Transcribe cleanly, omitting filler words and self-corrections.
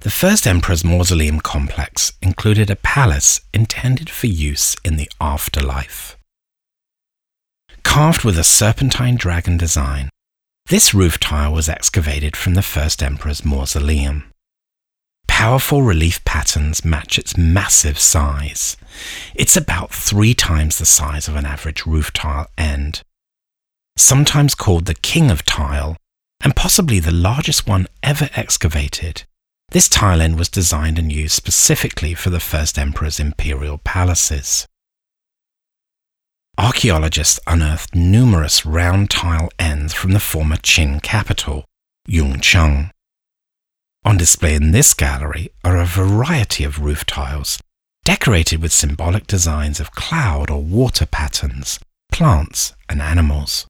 The first emperor's mausoleum complex included a palace intended for use in the afterlife. Carved with a serpentine dragon design, this roof tile was excavated from the first emperor's mausoleum. Powerful relief patterns match its massive size. It's about 3 times the size of an average roof tile end. Sometimes called the King of Tile, and possibly the largest one ever excavated, this tile end was designed and used specifically for the first emperor's imperial palaces. Archaeologists unearthed numerous round tile ends from the former Qin capital, Yongcheng. On display in this gallery are a variety of roof tiles, decorated with symbolic designs of cloud or water patterns, plants and animals.